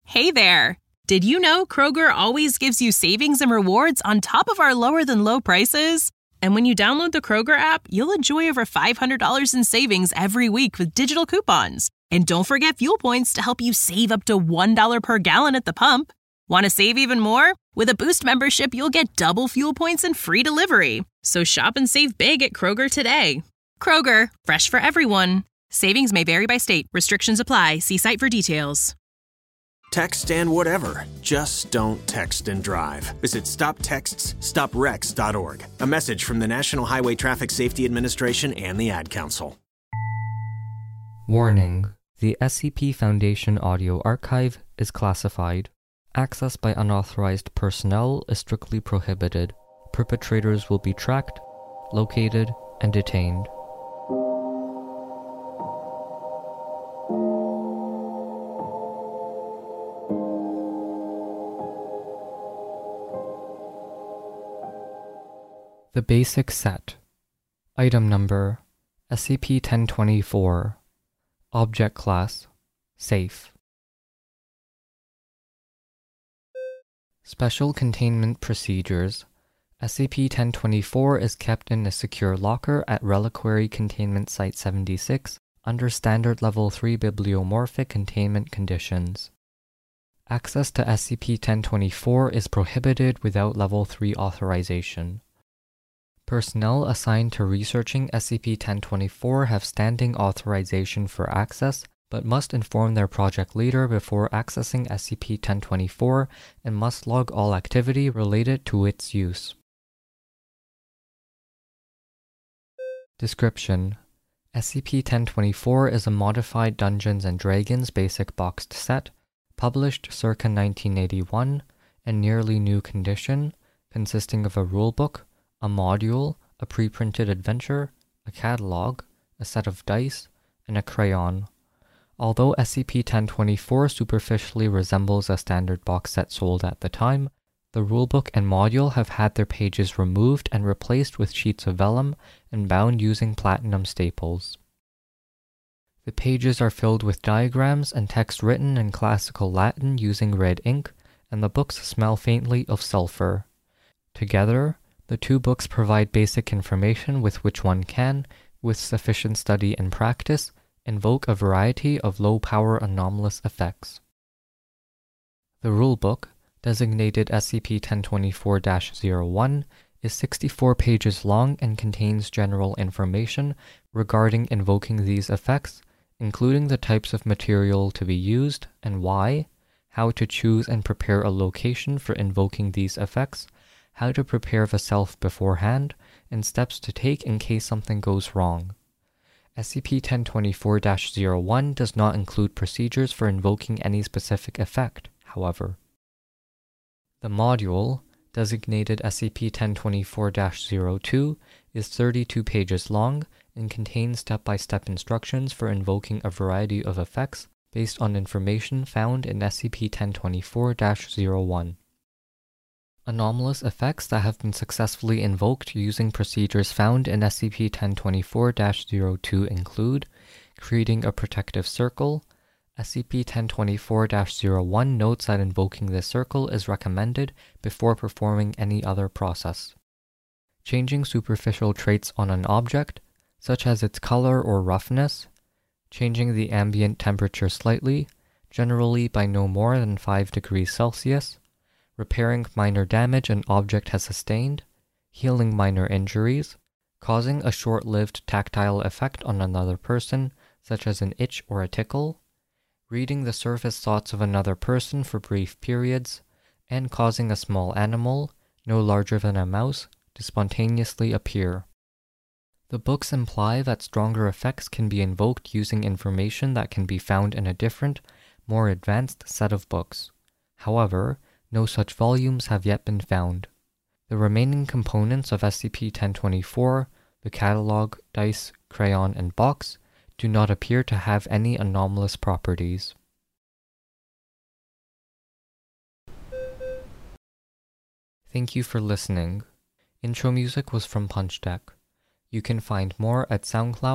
Hey there! Did you know Kroger always gives you savings and rewards on top of our lower-than-low prices? And when you download the Kroger app, you'll enjoy over $500 in savings every week with digital coupons. And don't forget fuel points to help you save up to $1 per gallon at the pump. Want to save even more? With a Boost membership, you'll get double fuel points and free delivery. So shop and save big at Kroger today. Kroger, fresh for everyone. Savings may vary by state. Restrictions apply. See site for details. Text and whatever. Just don't text and drive. Visit StopTextsStopWrecks.org. A message from the National Highway Traffic Safety Administration and the Ad Council. Warning. The SCP Foundation audio archive is classified. Access by unauthorized personnel is strictly prohibited. Perpetrators will be tracked, located, and detained. The basic set. Item number SCP-1024. Object class Safe. Special containment procedures. SCP-1024 is kept in a secure locker at Reliquary Containment Site 76 under Standard Level 3 bibliomorphic containment conditions. Access to SCP-1024 is prohibited without Level 3 authorization. Personnel assigned to researching SCP-1024 have standing authorization for access, but must inform their project leader before accessing SCP-1024 and must log all activity related to its use. Description: SCP-1024 is a modified Dungeons & Dragons basic boxed set, published circa 1981, in nearly new condition, consisting of a rulebook, a module, a pre-printed adventure, a catalog, a set of dice, and a crayon. Although SCP-1024 superficially resembles a standard box set sold at the time, the rulebook and module have had their pages removed and replaced with sheets of vellum and bound using platinum staples. The pages are filled with diagrams and text written in classical Latin using red ink, and the books smell faintly of sulfur. Together, the two books provide basic information with which one can, with sufficient study and practice, invoke a variety of low-power anomalous effects. The rulebook, designated SCP-1024-01, is 64 pages long and contains general information regarding invoking these effects, including the types of material to be used and why, how to choose and prepare a location for invoking these effects, how to prepare the self beforehand, and steps to take in case something goes wrong. SCP-1024-01 does not include procedures for invoking any specific effect, however. The module, designated SCP-1024-02, is 32 pages long and contains step-by-step instructions for invoking a variety of effects based on information found in SCP-1024-01. Anomalous effects that have been successfully invoked using procedures found in SCP-1024-02 include creating a protective circle. SCP-1024-01 notes that invoking this circle is recommended before performing any other process. Changing superficial traits on an object, such as its color or roughness. Changing the ambient temperature slightly, generally by no more than 5 degrees Celsius. Repairing minor damage an object has sustained, healing minor injuries, causing a short-lived tactile effect on another person, such as an itch or a tickle, reading the surface thoughts of another person for brief periods, and causing a small animal, no larger than a mouse, to spontaneously appear. The books imply that stronger effects can be invoked using information that can be found in a different, more advanced set of books. However, no such volumes have yet been found. The remaining components of SCP-1024, the catalog, dice, crayon, and box, do not appear to have any anomalous properties. Thank you for listening. Intro music was from Punch Deck. You can find more at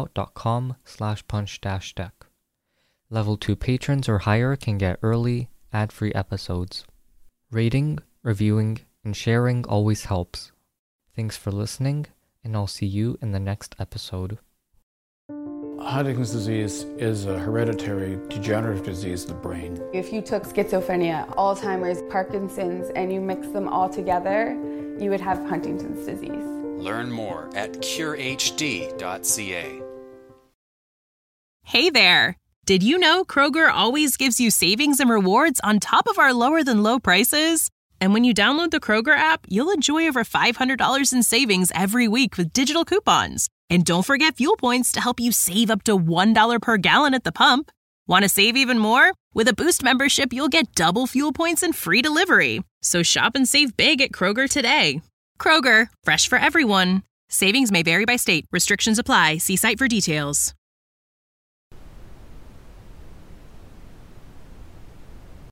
soundcloud.com/punch-deck. Level 2 patrons or higher can get early, ad-free episodes. Rating, reviewing, and sharing always helps. Thanks for listening, and I'll see you in the next episode. Huntington's disease is a hereditary degenerative disease of the brain. If you took schizophrenia, Alzheimer's, Parkinson's, and you mix them all together, you would have Huntington's disease. Learn more at curehd.ca. Hey there! Did you know Kroger always gives you savings and rewards on top of our lower-than-low prices? And when you download the Kroger app, you'll enjoy over $500 in savings every week with digital coupons. And don't forget fuel points to help you save up to $1 per gallon at the pump. Want to save even more? With a Boost membership, you'll get double fuel points and free delivery. So shop and save big at Kroger today. Kroger, fresh for everyone. Savings may vary by state. Restrictions apply. See site for details.